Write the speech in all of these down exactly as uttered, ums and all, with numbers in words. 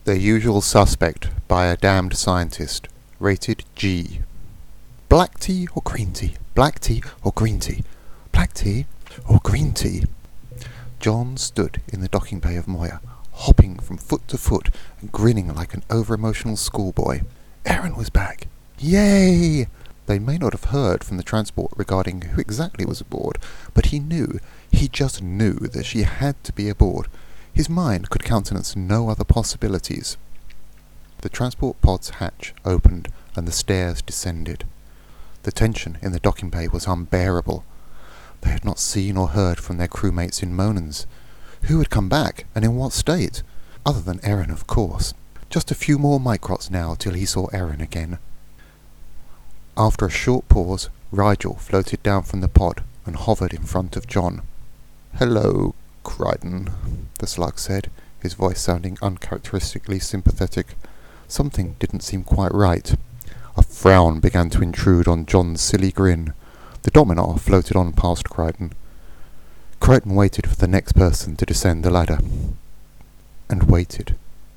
The Usual Suspect by a Damned Scientist. Rated G. Black tea or green tea? Black tea or green tea? Black tea or green tea? John stood in the docking bay of Moya, hopping from foot to foot and grinning like an over-emotional schoolboy. Erin was back. Yay! They may not have heard from the transport regarding who exactly was aboard, but he knew, he just knew that she had to be aboard. His mind could countenance no other possibilities. The transport pod's hatch opened and the stairs descended. The tension in the docking bay was unbearable. They had not seen or heard from their crewmates in Monans. Who had come back, and in what state? Other than Erin, of course. Just a few more microts now till he saw Erin again. After a short pause, Rigel floated down from the pod and hovered in front of John. "Hello, Crichton," the slug said, his voice sounding uncharacteristically sympathetic. Something didn't seem quite right. A frown began to intrude on John's silly grin. The Dominar floated on past Crichton. Crichton waited for the next person to descend the ladder. And waited.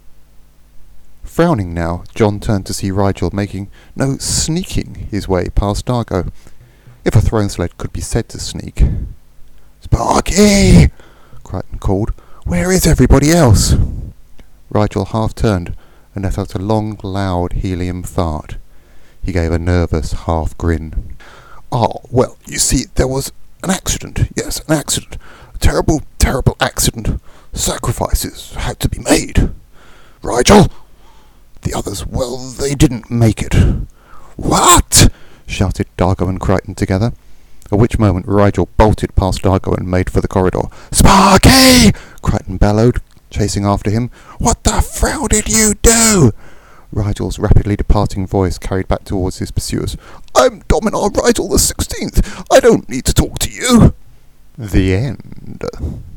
Frowning now, John turned to see Rigel making, no, sneaking his way past Dargo. If a throne sled could be said to sneak. "Sparky!" Crichton called. "Where is everybody else?" Rigel half-turned and let out a long, loud helium fart. He gave a nervous half-grin. "Oh, well, you see, there was an accident. Yes, an accident. A terrible, terrible accident. Sacrifices had to be made." "Rigel!" "The others, well, they didn't make it." "What?" shouted Dargo and Crichton together, at which moment Rigel bolted past Dargo and made for the corridor. "Sparky!" Crichton bellowed, chasing after him. "What the frow did you do?" Rigel's rapidly departing voice carried back towards his pursuers. "I'm Dominar Rigel the Sixteenth. I don't need to talk to you." The end.